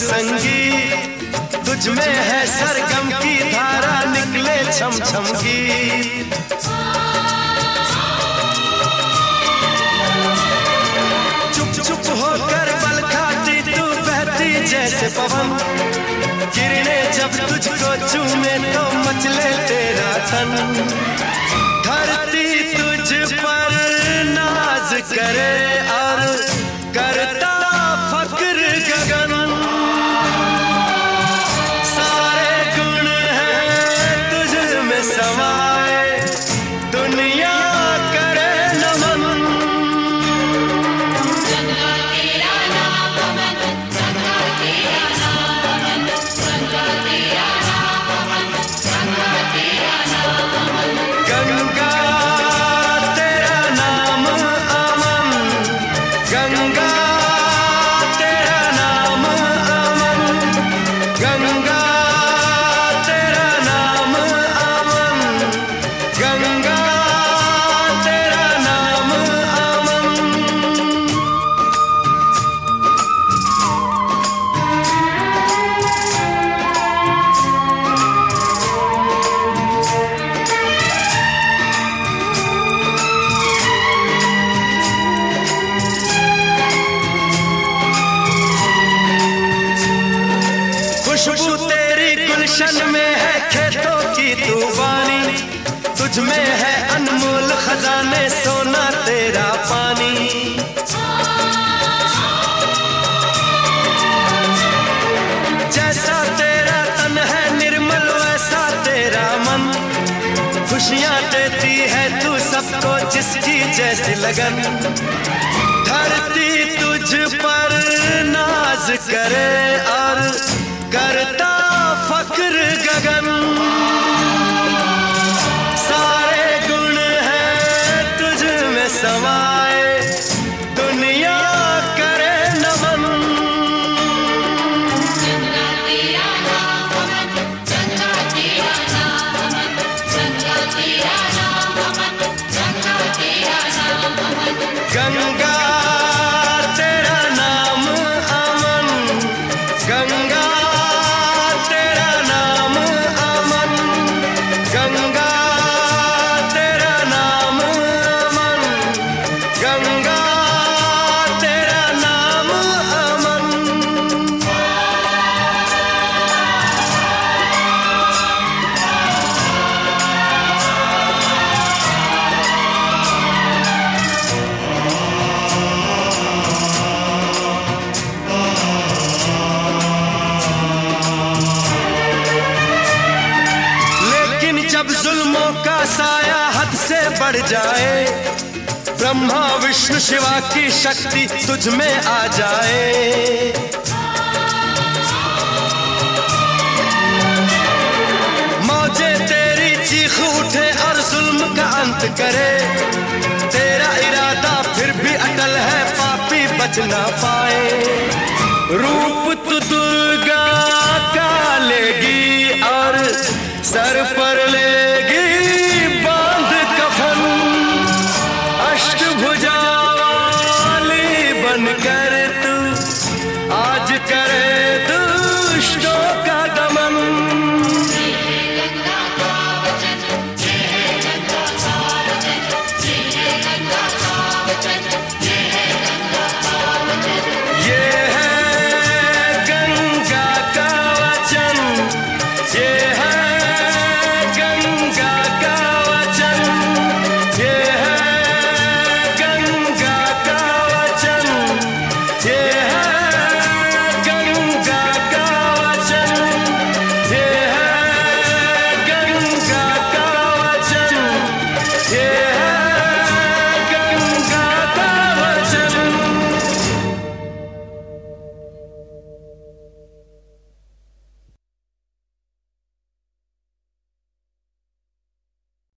संगीत, तुझ में है सरगम की धारा, निकले छम छम गीत। चुप चुप होकर बल खाती तू, बहती जैसे पवन, किरणें जब तुझको चूमे तो मचले तेरा तन। धरती तुझ पर नाज करे और करता फक्र गगन, सारे गुण हैं तुझ में समाए, दुनिया करे नमन। गंगा तेरा नाम अमन, गंगा तेरा नाम अमन, गंगा तेरा नाम अमन, गंगा तेरा नाम अमन। गंगा तेरा नाम अमन, गंगा तेरा नाम अमन, गंगा तेरा नाम अमन, गंगा तेरा नाम अमन। खुशबू तेरी गुलशन में है खेतों की तूफानी, तुझ में है अनमोल खजाने, सोना तेरा पानी। जैसा तेरा तन है निर्मल, वैसा तेरा मन, खुशियां देती है तू सबको जिसकी जैसी लगन। धरती तुझ पर नाज करे और करता फक्र गगन, सारे गुण हैं तुझ में समाए, दुनिया करे नमन। गंगा तेरा नाम अमन, गंगा तेरा नाम अमन, गंगा तेरा नाम अमन, गंगा तेरा नाम अमन। गंगा तेरा नाम अमन, गंगा तेरा नाम अमन, गंगा तेरा नाम अमन, गंगा तेरा नाम अमन। लेकिन जब जुल्मों का साया हद से बढ़ जाए, ब्रह्मा विष्णु शिवा की शक्ति तुझ में आ जाए। मौजे तेरी चीख उठे और जुल्म का अंत करे, तेरा इरादा फिर भी अटल है, पापी बच ना पाए। रूप तू दुर्गा का लेगी और सर पर ले